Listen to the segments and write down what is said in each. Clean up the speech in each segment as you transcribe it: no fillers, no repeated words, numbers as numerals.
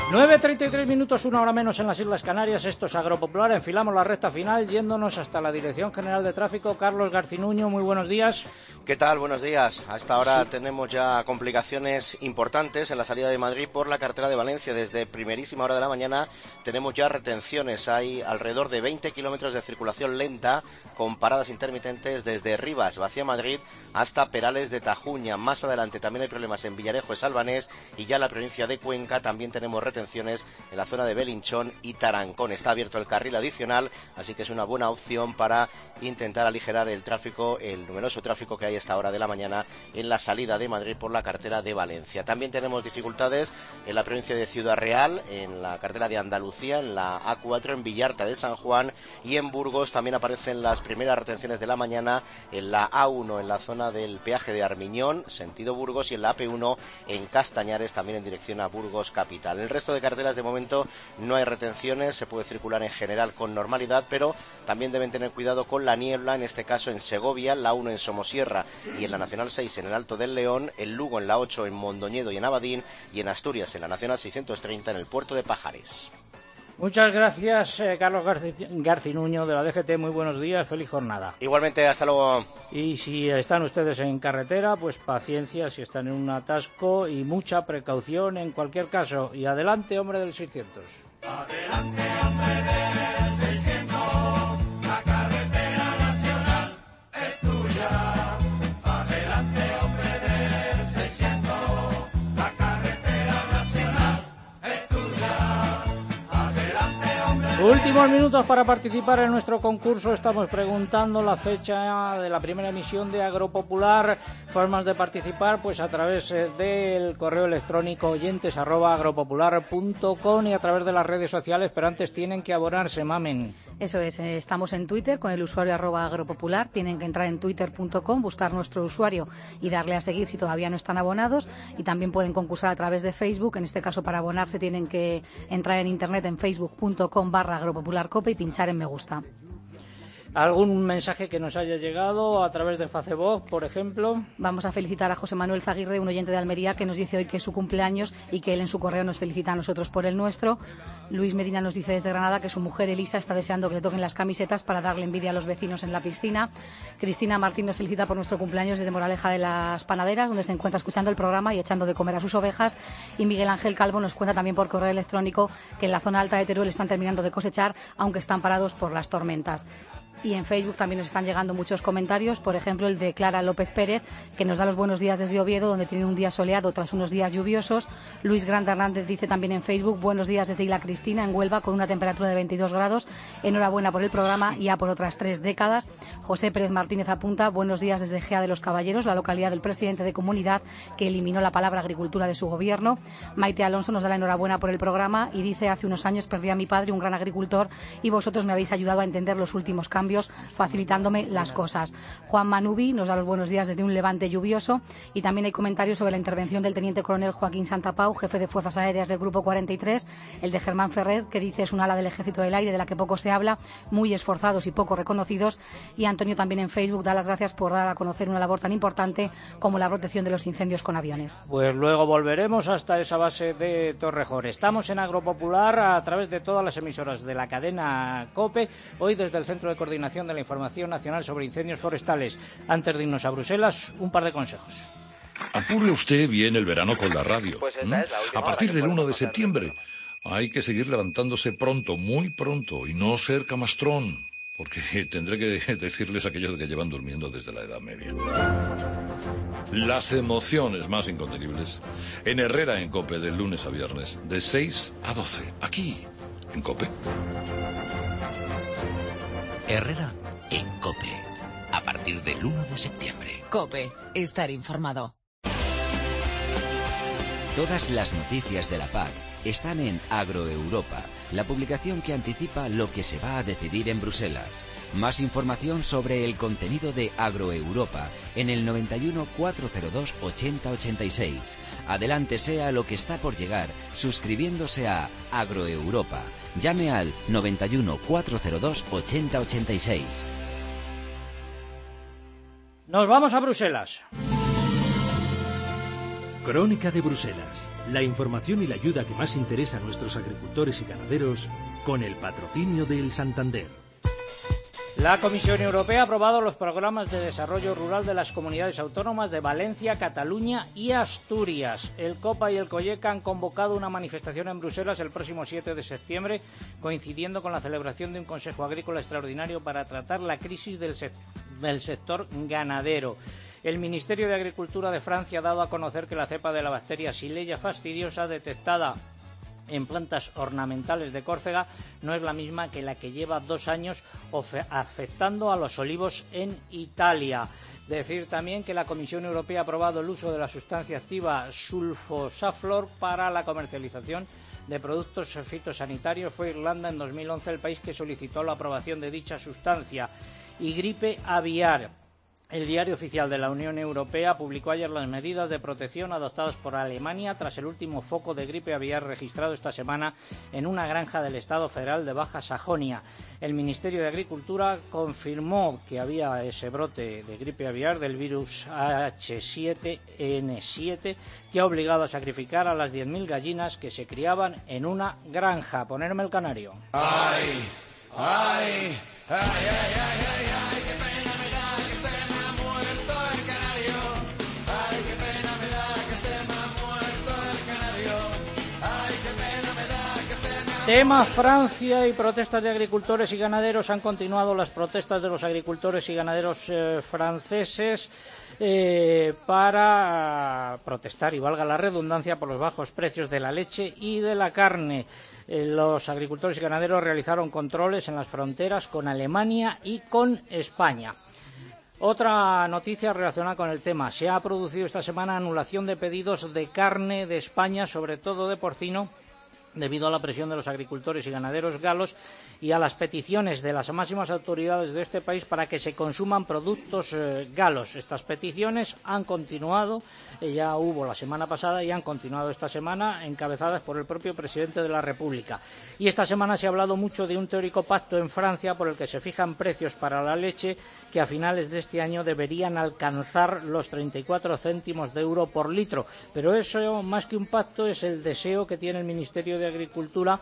9:33 minutos, una hora menos en las Islas Canarias. Esto es Agropopular. Enfilamos la recta final yéndonos hasta la Dirección General de Tráfico. Carlos Garcinuño, muy buenos días. ¿Qué tal? Buenos días. A esta hora tenemos ya complicaciones importantes en la salida de Madrid por la carretera de Valencia. Desde primerísima hora de la mañana tenemos ya retenciones. Hay alrededor de 20 kilómetros de circulación lenta con paradas intermitentes desde Rivas hacia Madrid hasta Perales de Tajuña. Más adelante también hay problemas en Villarejo de Salvanés y ya en la provincia de Cuenca también tenemos retenciones en la zona de Belinchón y Tarancón. Está abierto el carril adicional, así que es una buena opción para intentar aligerar el tráfico, el numeroso tráfico que hay a esta hora de la mañana en la salida de Madrid por la carretera de Valencia. También tenemos dificultades en la provincia de Ciudad Real, en la carretera de Andalucía, en la A4, en Villarta de San Juan y en Burgos. También aparecen las primeras retenciones de la mañana en la A1, en la zona del peaje de Armiñón, sentido Burgos, y en la AP1 en Castañares, también en dirección a Burgos capital. El resto de carreteras de momento no hay retenciones, se puede circular en general con normalidad, pero también deben tener cuidado con la niebla, en este caso en Segovia, la 1 en Somosierra y en la Nacional 6 en el Alto del León, en Lugo en la 8 en Mondoñedo y en Abadín, y en Asturias en la Nacional 630 en el puerto de Pajares. Muchas gracias, Carlos Garcinuño de la DGT. Muy buenos días, feliz jornada. Igualmente, hasta luego. Y si están ustedes en carretera, pues paciencia, si están en un atasco, y mucha precaución en cualquier caso. Y adelante, hombre del 600. Adelante, hombre del 600, la carretera nacional es tuya. Adelante, hombre del 600, la carretera nacional es tuya. Adelante, hombre. Últimos minutos para participar en nuestro concurso. Estamos preguntando la fecha de la primera emisión de Agropopular. Formas de participar, pues a través del correo electrónico oyentes@agropopular.com y a través de las redes sociales, pero antes tienen que abonarse, mamen. Eso es, estamos en Twitter con el usuario @agropopular. Tienen que entrar en twitter.com, buscar nuestro usuario y darle a seguir si todavía no están abonados. Y también pueden concursar a través de Facebook. En este caso, para abonarse tienen que entrar en internet en facebook.com/agropopularcope y pinchar en me gusta. ¿Algún mensaje que nos haya llegado a través de Facebook, por ejemplo? Vamos a felicitar a José Manuel Zaguirre, un oyente de Almería, que nos dice hoy que es su cumpleaños y que él en su correo nos felicita a nosotros por el nuestro. Luis Medina nos dice desde Granada que su mujer Elisa está deseando que le toquen las camisetas para darle envidia a los vecinos en la piscina. Cristina Martín nos felicita por nuestro cumpleaños desde Moraleja de las Panaderas, donde se encuentra escuchando el programa y echando de comer a sus ovejas. Y Miguel Ángel Calvo nos cuenta también por correo electrónico que en la zona alta de Teruel están terminando de cosechar, aunque están parados por las tormentas. Y en Facebook también nos están llegando muchos comentarios, por ejemplo el de Clara López Pérez, que nos da los buenos días desde Oviedo, donde tiene un día soleado tras unos días lluviosos. Luis Grande Hernández dice también en Facebook: buenos días desde Isla Cristina, en Huelva, con una temperatura de 22 grados. Enhorabuena por el programa, ya por otras 3 décadas. José Pérez Martínez apunta: buenos días desde Gea de los Caballeros, la localidad del presidente de comunidad que eliminó la palabra agricultura de su gobierno. Maite Alonso nos da la enhorabuena por el programa y dice: hace unos años perdí a mi padre, un gran agricultor, y vosotros me habéis ayudado a entender los últimos cambios, facilitándome las cosas. Juan Manubi nos da los buenos días desde un Levante lluvioso. Y también hay comentarios sobre la intervención del teniente coronel Joaquín Santapau, jefe de Fuerzas Aéreas del Grupo 43, el de Germán Ferrer, que dice es un ala del Ejército del Aire de la que poco se habla, muy esforzados y poco reconocidos. Y Antonio también en Facebook da las gracias por dar a conocer una labor tan importante como la protección de los incendios con aviones. Pues luego volveremos hasta esa base de Torrejón. Estamos en Agropopular a través de todas las emisoras de la cadena COPE, hoy desde el Centro de Coordinación de la Información Nacional sobre Incendios Forestales. Antes de irnos a Bruselas, un par de consejos. Apure usted bien el verano con la radio. Pues esa es la última A partir hora que del 1 de podemos hacer. septiembre hay que seguir levantándose pronto, muy pronto, y no ser camastrón, porque tendré que decirles a aquellos que llevan durmiendo desde la Edad Media. Las emociones más incontenibles en Herrera en COPE, del lunes a viernes, de 6 a 12, aquí, en COPE. Herrera en COPE, a partir del 1 de septiembre. COPE, estar informado. Todas las noticias de la PAC están en Agroeuropa, la publicación que anticipa lo que se va a decidir en Bruselas. Más información sobre el contenido de Agroeuropa en el 91 402 8086. Adelántese a lo que está por llegar suscribiéndose a Agroeuropa. Llame al 91 402 8086. Nos vamos a Bruselas. Crónica de Bruselas. La información y la ayuda que más interesa a nuestros agricultores y ganaderos con el patrocinio del Santander. La Comisión Europea ha aprobado los programas de desarrollo rural de las comunidades autónomas de Valencia, Cataluña y Asturias. El COPA y el COIECA han convocado una manifestación en Bruselas el próximo 7 de septiembre, coincidiendo con la celebración de un Consejo Agrícola extraordinario para tratar la crisis del sector ganadero. El Ministerio de Agricultura de Francia ha dado a conocer que la cepa de la bacteria Xylella fastidiosa detectada en plantas ornamentales de Córcega no es la misma que la que lleva 2 años afectando a los olivos en Italia. Decir también que la Comisión Europea ha aprobado el uso de la sustancia activa sulfosaflor para la comercialización de productos fitosanitarios. Fue Irlanda en 2011 el país que solicitó la aprobación de dicha sustancia. Y gripe aviar. El Diario Oficial de la Unión Europea publicó ayer las medidas de protección adoptadas por Alemania tras el último foco de gripe aviar registrado esta semana en una granja del Estado federal de Baja Sajonia. El Ministerio de Agricultura confirmó que había ese brote de gripe aviar del virus H7N7 que ha obligado a sacrificar a las 10.000 gallinas que se criaban en una granja. Ponerme el canario. Ay, ay, ay, ay, ay, ay, ay, qué pena me da que se me ha muerto el canario. Ay, qué pena me da que se me ha muerto el canario. Ay, qué pena me da que se me ha... Tema Francia y protestas de agricultores y ganaderos. Han continuado las protestas de los agricultores y ganaderos franceses para protestar, y valga la redundancia, por los bajos precios de la leche y de la carne. Los agricultores y ganaderos realizaron controles en las fronteras con Alemania y con España. Otra noticia relacionada con el tema. Se ha producido esta semana anulación de pedidos de carne de España, sobre todo de porcino, debido a la presión de los agricultores y ganaderos galos y a las peticiones de las máximas autoridades de este país para que se consuman productos galos. Estas peticiones han continuado, ya hubo la semana pasada y han continuado esta semana, encabezadas por el propio presidente de la República. Y esta semana se ha hablado mucho de un teórico pacto en Francia por el que se fijan precios para la leche que a finales de este año deberían alcanzar los 34 céntimos de euro por litro. Pero eso, más que un pacto, es el deseo que tiene el Ministerio de Agricultura.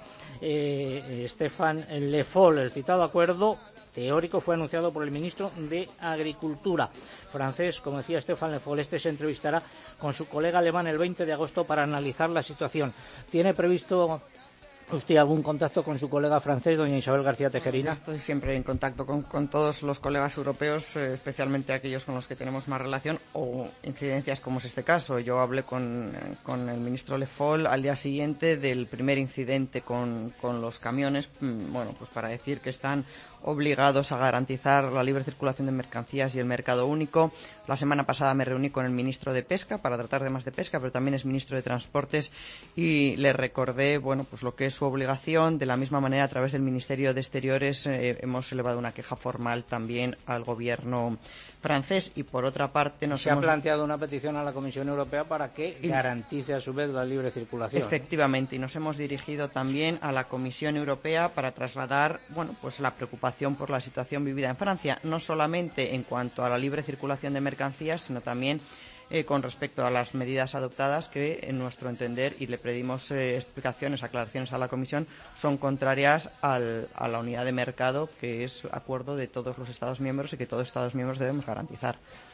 Stéphane Le Foll. El citado acuerdo teórico fue anunciado por el ministro de Agricultura francés, como decía Stéphane Le Foll. Este se entrevistará con su colega alemán el 20 de agosto para analizar la situación. ¿Tiene previsto usted algún contacto con su colega francés, doña Isabel García Tejerina? Estoy siempre en contacto con todos los colegas europeos, especialmente aquellos con los que tenemos más relación o incidencias, como es este caso. Yo hablé con el ministro Le Foll al día siguiente del primer incidente con los camiones, bueno, pues para decir que están obligados a garantizar la libre circulación de mercancías y el mercado único. La semana pasada me reuní con el ministro de Pesca para tratar temas de pesca, pero también es ministro de Transportes, y le recordé, bueno, pues lo que es su obligación. De la misma manera, a través del Ministerio de Exteriores hemos elevado una queja formal también al gobierno francés, y por otra parte se ha planteado una petición a la Comisión Europea para que garantice a su vez la libre circulación. Efectivamente, y nos hemos dirigido también a la Comisión Europea para trasladar, bueno, pues la preocupación por la situación vivida en Francia, no solamente en cuanto a la libre circulación de mercancías, sino también con respecto a las medidas adoptadas que, en nuestro entender, y le pedimos explicaciones, aclaraciones a la Comisión, son contrarias a la unidad de mercado, que es acuerdo de todos los Estados miembros y que todos los Estados miembros debemos garantizar.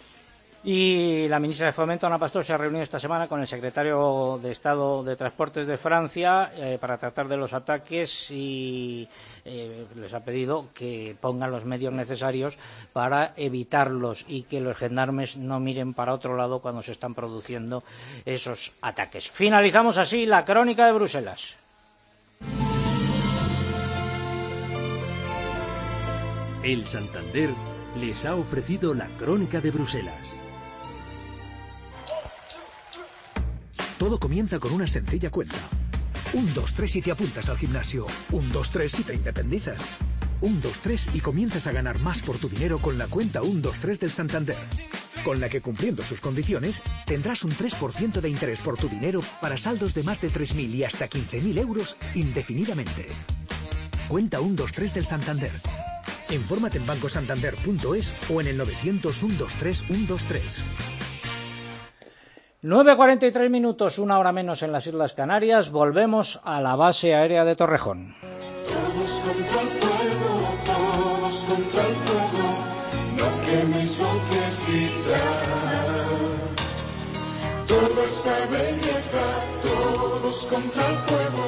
Y la ministra de Fomento, Ana Pastor, se ha reunido esta semana con el secretario de Estado de Transportes de Francia para tratar de los ataques, y les ha pedido que pongan los medios necesarios para evitarlos y que los gendarmes no miren para otro lado cuando se están produciendo esos ataques. Finalizamos así la crónica de Bruselas. El Santander les ha ofrecido la crónica de Bruselas. Todo comienza con una sencilla cuenta. 1, 2, 3 y te apuntas al gimnasio. 1, 2, 3 y te independizas. 1, 2, 3 y comienzas a ganar más por tu dinero con la cuenta 1, 2, 3 del Santander, con la que, cumpliendo sus condiciones, tendrás un 3% de interés por tu dinero para saldos de más de 3.000 y hasta 15.000 euros indefinidamente. Cuenta 1, 2, 3 del Santander. Infórmate en bancosantander.es o en el 900 123 123. 9:43 minutos, una hora menos en las Islas Canarias. Volvemos a la base aérea de Torrejón. Todos contra el fuego, todos contra el fuego, no queméis lo que exista. Toda esa belleza, todos contra el fuego.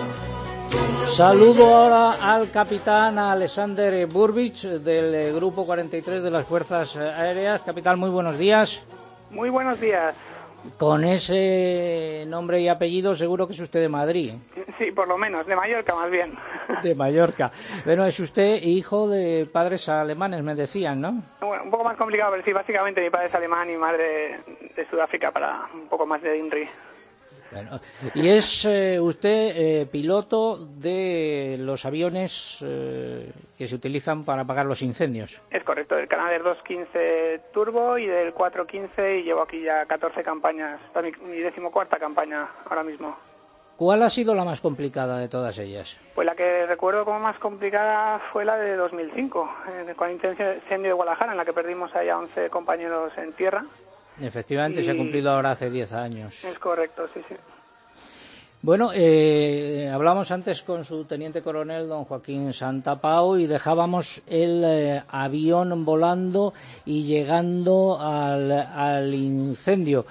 Saludo ahora al capitán Alexander Burbich del Grupo 43 de las Fuerzas Aéreas. Capitán, muy buenos días. Muy buenos días. Con ese nombre y apellido seguro que es usted de Madrid. Sí, por lo menos, de Mallorca más bien. De Mallorca. Bueno, es usted hijo de padres alemanes, me decían, ¿no? Bueno, un poco más complicado, pero sí, básicamente mi padre es alemán y mi madre de Sudáfrica, para un poco más de INRI. Bueno, y es usted piloto de los aviones que se utilizan para apagar los incendios. Es correcto, del Canadair 215 Turbo y del 415, y llevo aquí ya 14 campañas, esta es mi 14ª campaña ahora mismo. ¿Cuál ha sido la más complicada de todas ellas? Pues la que recuerdo como más complicada fue la de 2005, con el incendio de Guadalajara, en la que perdimos ahí a 11 compañeros en tierra. Efectivamente, se ha cumplido ahora hace 10 años. Es correcto, sí, sí. Bueno, hablamos antes con su teniente coronel, don Joaquín Santapau, y dejábamos el avión volando y llegando al incendio.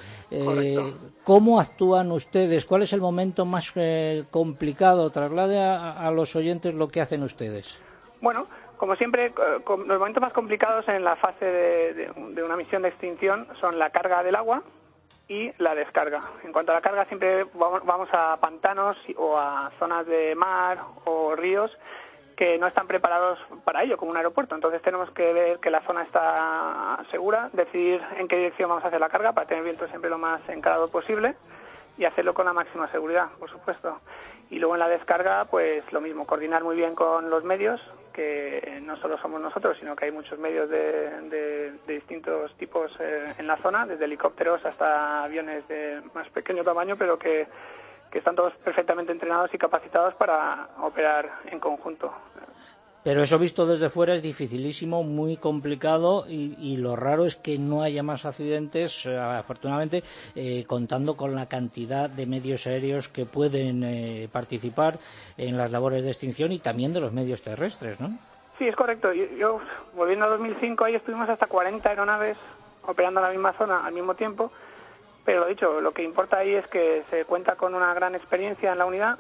¿Cómo actúan ustedes? ¿Cuál es el momento más complicado? Traslade a los oyentes lo que hacen ustedes. Bueno, como siempre, los momentos más complicados en la fase de una misión de extinción son la carga del agua y la descarga. En cuanto a la carga, siempre vamos a pantanos o a zonas de mar o ríos que no están preparados para ello, como un aeropuerto. Entonces tenemos que ver que la zona está segura, decidir en qué dirección vamos a hacer la carga para tener viento siempre lo más encarado posible y hacerlo con la máxima seguridad, por supuesto. Y luego en la descarga, pues lo mismo, coordinar muy bien con los medios, que no solo somos nosotros, sino que hay muchos medios de distintos tipos en la zona, desde helicópteros hasta aviones de más pequeño tamaño, pero que están todos perfectamente entrenados y capacitados para operar en conjunto. Pero eso visto desde fuera es dificilísimo, muy complicado, y lo raro es que no haya más accidentes, afortunadamente, contando con la cantidad de medios aéreos que pueden participar en las labores de extinción y también de los medios terrestres, ¿no? Sí, es correcto. Yo volviendo a 2005, ahí estuvimos hasta 40 aeronaves operando en la misma zona al mismo tiempo, pero lo dicho, lo que importa ahí es que se cuenta con una gran experiencia en la unidad,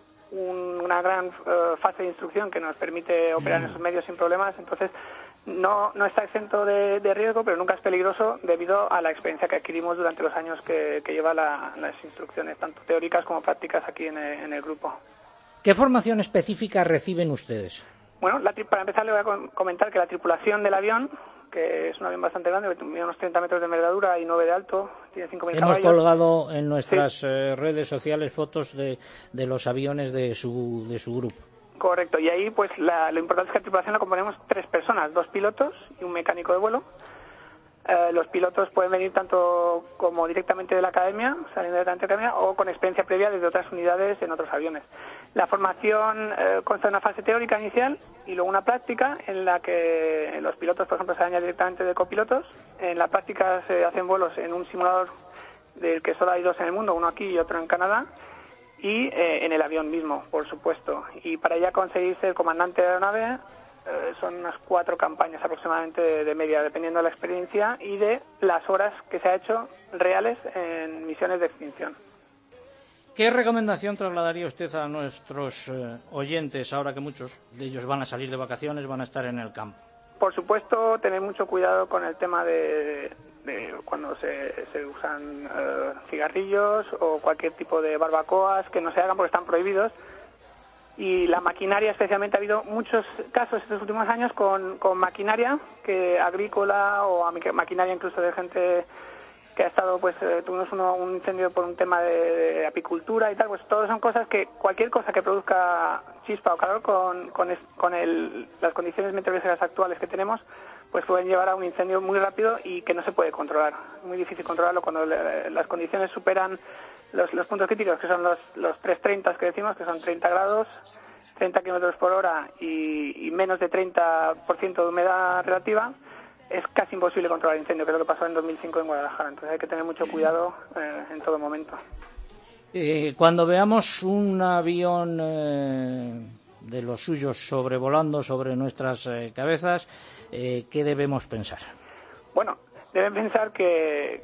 una gran fase de instrucción que nos permite operar en esos medios sin problemas. Entonces no está exento de riesgo, pero nunca es peligroso debido a la experiencia que adquirimos durante los años que lleva las instrucciones, tanto teóricas como prácticas aquí en el grupo. ¿Qué formación específica reciben ustedes? Bueno, para empezar le voy a comentar que la tripulación del avión, que es un avión bastante grande, mide unos 30 metros de envergadura y 9 de alto, tiene 5.000 caballos. Hemos colgado en nuestras redes sociales fotos de los aviones de su grupo. Correcto, y ahí pues lo importante es que la tripulación la componemos 3 personas, 2 pilotos y un mecánico de vuelo. Los pilotos pueden venir tanto como directamente de la academia, saliendo directamente de la academia, o con experiencia previa desde otras unidades en otros aviones. La formación consta de una fase teórica inicial y luego una práctica en la que los pilotos, por ejemplo, se añaden directamente de copilotos. En la práctica se hacen vuelos en un simulador del que solo hay 2 en el mundo, uno aquí y otro en Canadá, y en el avión mismo, por supuesto. Y para ya conseguir ser comandante de la aeronave, son unas 4 campañas aproximadamente de media, dependiendo de la experiencia y de las horas que se ha hecho reales en misiones de extinción. ¿Qué recomendación trasladaría usted a nuestros oyentes, ahora que muchos de ellos van a salir de vacaciones, van a estar en el campo? Por supuesto, tener mucho cuidado con el tema de cuando se usan cigarrillos o cualquier tipo de barbacoas, que no se hagan porque están prohibidos. Y la maquinaria, especialmente, ha habido muchos casos estos últimos años con maquinaria agrícola o maquinaria incluso de gente que ha estado, pues tuvimos un incendio por un tema de apicultura y tal, pues todo son cosas que cualquier cosa que produzca chispa o calor con las condiciones meteorológicas actuales que tenemos, pues pueden llevar a un incendio muy rápido y que no se puede controlar. Es muy difícil controlarlo cuando las condiciones superan los puntos críticos, que son los 330 que decimos, que son 30 grados, 30 kilómetros por hora y menos de 30% de humedad relativa. es casi imposible controlar el incendio, que es lo que pasó en 2005 en Guadalajara. Entonces hay que tener mucho cuidado en todo momento. Cuando veamos un avión de los suyos sobrevolando sobre nuestras cabezas, ¿qué debemos pensar? Bueno, deben pensar que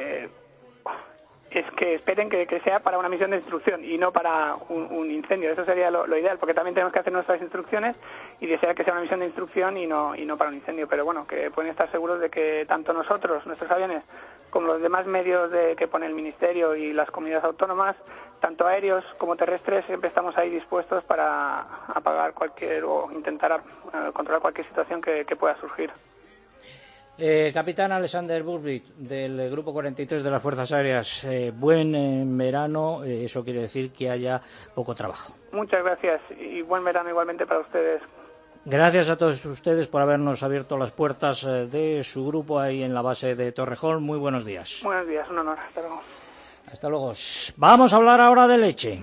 esperen que sea para una misión de instrucción y no para un incendio. Eso sería lo ideal, porque también tenemos que hacer nuestras instrucciones y desear que sea una misión de instrucción y no para un incendio. Pero bueno, que pueden estar seguros de que tanto nosotros, nuestros aviones, como los demás medios que pone el Ministerio y las comunidades autónomas, tanto aéreos como terrestres, siempre estamos ahí dispuestos para apagar o intentar controlar cualquier situación que pueda surgir. Capitán Alexander Burbidge, del Grupo 43 de las Fuerzas Aéreas, buen verano, eso quiere decir que haya poco trabajo. Muchas gracias y buen verano igualmente para ustedes. Gracias a todos ustedes por habernos abierto las puertas de su grupo ahí en la base de Torrejón. Muy buenos días. Buenos días, un honor. Hasta luego. Hasta luego. Vamos a hablar ahora de leche.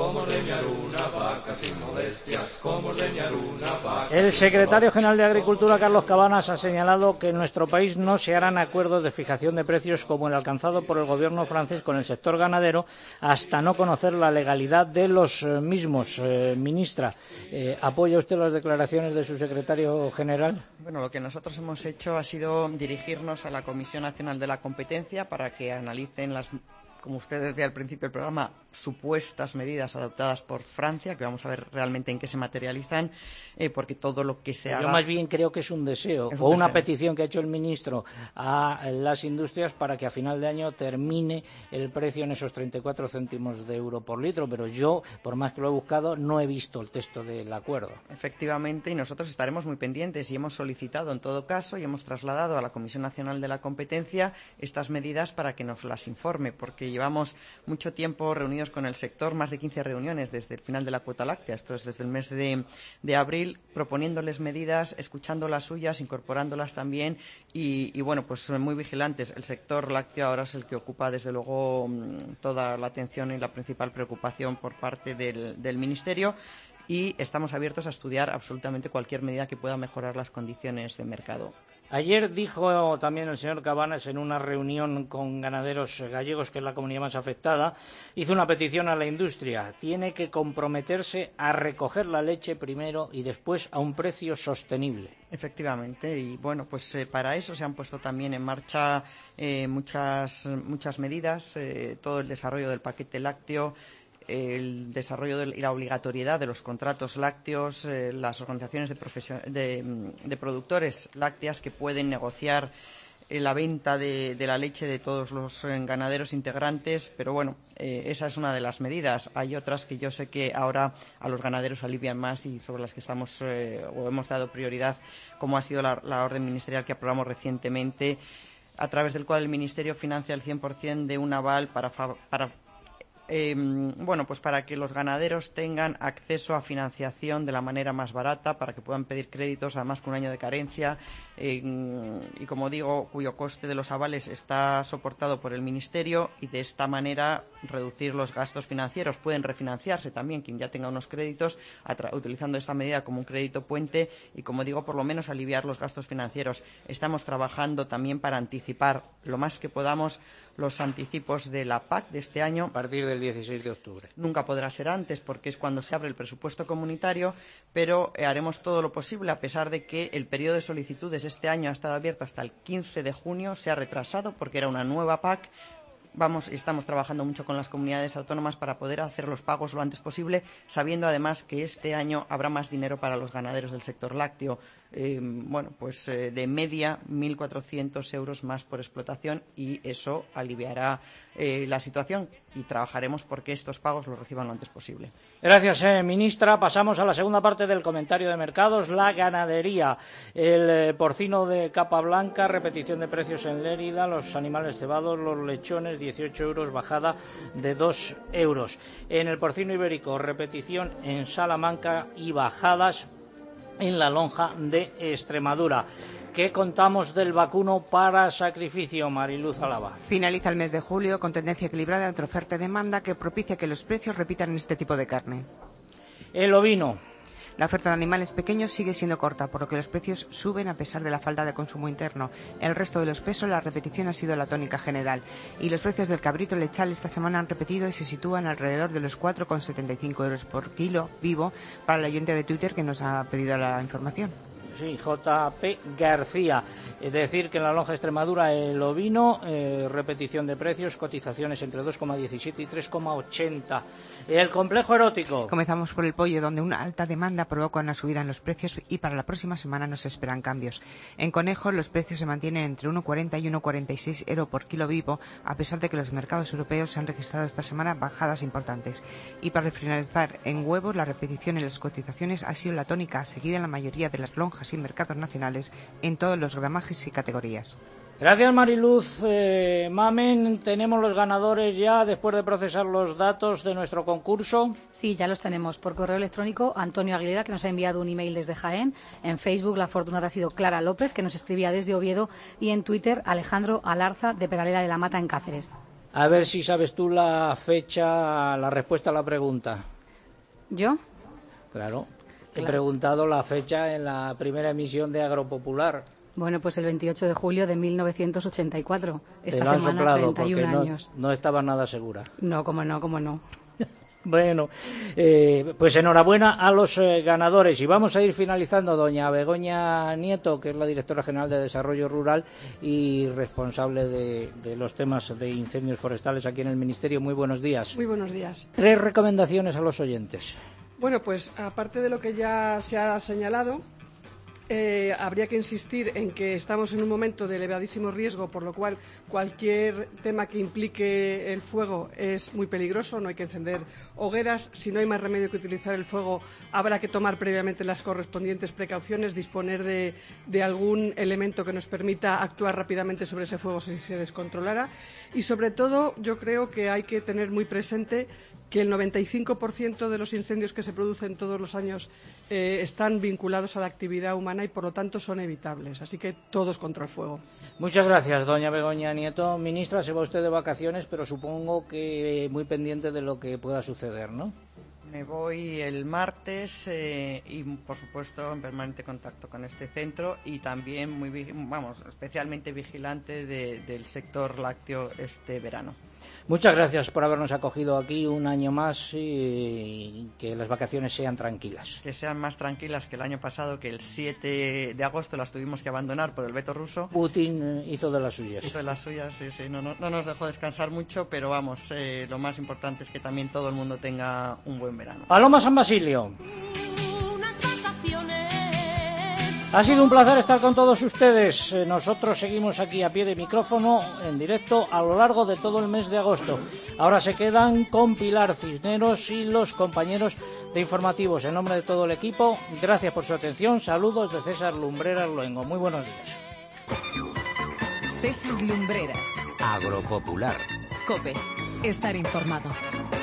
El secretario general de Agricultura, Carlos Cabanas, ha señalado que en nuestro país no se harán acuerdos de fijación de precios como el alcanzado por el gobierno francés con el sector ganadero hasta no conocer la legalidad de los mismos. Ministra, ¿apoya usted las declaraciones de su secretario general? Bueno, lo que nosotros hemos hecho ha sido dirigirnos a la Comisión Nacional de la Competencia para que analicen como usted decía al principio del programa, supuestas medidas adoptadas por Francia, que vamos a ver realmente en qué se materializan, porque todo lo que se haga... Yo más bien creo que es un deseo, o una petición que ha hecho el ministro a las industrias para que a final de año termine el precio en esos 34 céntimos de euro por litro, pero yo, por más que lo he buscado, no he visto el texto del acuerdo. Efectivamente, y nosotros estaremos muy pendientes y hemos solicitado en todo caso y hemos trasladado a la Comisión Nacional de la Competencia estas medidas para que nos las informe, porque llevamos mucho tiempo reunidos con el sector, más de 15 reuniones desde el final de la cuota láctea, esto es desde el mes de abril, proponiéndoles medidas, escuchando las suyas, incorporándolas también y bueno, pues muy vigilantes. El sector lácteo ahora es el que ocupa desde luego toda la atención y la principal preocupación por parte del Ministerio y estamos abiertos a estudiar absolutamente cualquier medida que pueda mejorar las condiciones de mercado. Ayer dijo también el señor Cabanas en una reunión con ganaderos gallegos, que es la comunidad más afectada, hizo una petición a la industria. Tiene que comprometerse a recoger la leche primero y después a un precio sostenible. Efectivamente, y bueno, pues para eso se han puesto también en marcha muchas medidas, todo el desarrollo del paquete lácteo, el desarrollo y la obligatoriedad de los contratos lácteos, las organizaciones de productores lácteas que pueden negociar la venta de la leche de todos los ganaderos integrantes, pero bueno, esa es una de las medidas. Hay otras que yo sé que ahora a los ganaderos alivian más y sobre las que estamos o hemos dado prioridad, como ha sido la orden ministerial que aprobamos recientemente, a través del cual el Ministerio financia el 100% de un aval pues para que los ganaderos tengan acceso a financiación de la manera más barata, para que puedan pedir créditos, además con un año de carencia, y como digo, cuyo coste de los avales está soportado por el Ministerio y de esta manera reducir los gastos financieros. Pueden refinanciarse también quien ya tenga unos créditos utilizando esta medida como un crédito puente y, como digo, por lo menos aliviar los gastos financieros. Estamos trabajando también para anticipar lo más que podamos los anticipos de la PAC de este año. A partir del 16 de octubre. Nunca podrá ser antes porque es cuando se abre el presupuesto comunitario, pero haremos todo lo posible, a pesar de que el periodo de solicitudes este año ha estado abierto hasta el 15 de junio, se ha retrasado porque era una nueva PAC. Estamos trabajando mucho con las comunidades autónomas para poder hacer los pagos lo antes posible, sabiendo además que este año habrá más dinero para los ganaderos del sector lácteo. De media 1.400 euros más por explotación y eso aliviará la situación y trabajaremos porque estos pagos los reciban lo antes posible. Gracias, ministra. Pasamos a la segunda parte del comentario de mercados, la ganadería. El porcino de capa blanca, repetición de precios en Lérida, los animales cebados, los lechones, 18 euros, bajada de 2 euros. En el porcino ibérico, repetición en Salamanca y bajadas en la lonja de Extremadura. ¿Qué contamos del vacuno para sacrificio, Mariluz Alaba? Finaliza el mes de julio con tendencia equilibrada entre oferta y demanda que propicia que los precios repitan en este tipo de carne. El ovino. La oferta de animales pequeños sigue siendo corta, por lo que los precios suben a pesar de la falta de consumo interno. El resto de los pesos, la repetición ha sido la tónica general. Y los precios del cabrito lechal esta semana han repetido y se sitúan alrededor de los 4,75 euros por kilo vivo para el oyente de Twitter que nos ha pedido la información. Sí, JP García. Es decir, que en la lonja de Extremadura el ovino, repetición de precios, cotizaciones entre 2,17 y 3,80. El complejo erótico. Comenzamos por el pollo, donde una alta demanda provoca una subida en los precios y para la próxima semana no se esperan cambios. En conejos los precios se mantienen entre 1,40 y 1,46 euros por kilo vivo, a pesar de que los mercados europeos se han registrado esta semana bajadas importantes. Y para finalizar, en huevos la repetición en las cotizaciones ha sido la tónica, seguida en la mayoría de las lonjas y mercados nacionales en todos los gramajes y categorías. Gracias, Mariluz. Mamen, ¿tenemos los ganadores ya después de procesar los datos de nuestro concurso? Sí, ya los tenemos. Por correo electrónico, Antonio Aguilera, que nos ha enviado un email desde Jaén. En Facebook, la afortunada ha sido Clara López, que nos escribía desde Oviedo. Y en Twitter, Alejandro Alarza, de Peraleda de la Mata, en Cáceres. A ver si sabes tú la fecha, la respuesta a la pregunta. ¿Yo? Claro. He preguntado la fecha en la primera emisión de Agropopular. Bueno, pues el 28 de julio de 1984. Esta Te lo han semana, soplado 31 años. No estaba nada segura. No, cómo no. Bueno, pues enhorabuena a los ganadores. Y vamos a ir finalizando. Doña Begoña Nieto, que es la directora general de Desarrollo Rural y responsable de los temas de incendios forestales aquí en el Ministerio. Muy buenos días. Muy buenos días. 3 recomendaciones a los oyentes. Bueno, pues aparte de lo que ya se ha señalado, habría que insistir en que estamos en un momento de elevadísimo riesgo, por lo cual cualquier tema que implique el fuego es muy peligroso, no hay que encender hogueras. Si no hay más remedio que utilizar el fuego, habrá que tomar previamente las correspondientes precauciones, disponer de algún elemento que nos permita actuar rápidamente sobre ese fuego si se descontrolara. Y sobre todo, yo creo que hay que tener muy presente que el 95% de los incendios que se producen todos los años están vinculados a la actividad humana y, por lo tanto, son evitables. Así que todos contra el fuego. Muchas gracias, doña Begoña Nieto. Ministra, se va usted de vacaciones, pero supongo que muy pendiente de lo que pueda suceder, ¿no? Me voy el martes y, por supuesto, en permanente contacto con este centro y también especialmente vigilante del sector lácteo este verano. Muchas gracias por habernos acogido aquí un año más y que las vacaciones sean tranquilas. Que sean más tranquilas que el año pasado, que el 7 de agosto las tuvimos que abandonar por el veto ruso. Putin hizo de las suyas. Hizo de las suyas, sí. No nos dejó descansar mucho, pero vamos, lo más importante es que también todo el mundo tenga un buen verano. Paloma San Basilio. Ha sido un placer estar con todos ustedes. Nosotros seguimos aquí a pie de micrófono, en directo, a lo largo de todo el mes de agosto. Ahora se quedan con Pilar Cisneros y los compañeros de informativos. En nombre de todo el equipo, gracias por su atención. Saludos de César Lumbreras Luengo. Muy buenos días. César Lumbreras. Agropopular. COPE. Estar informado.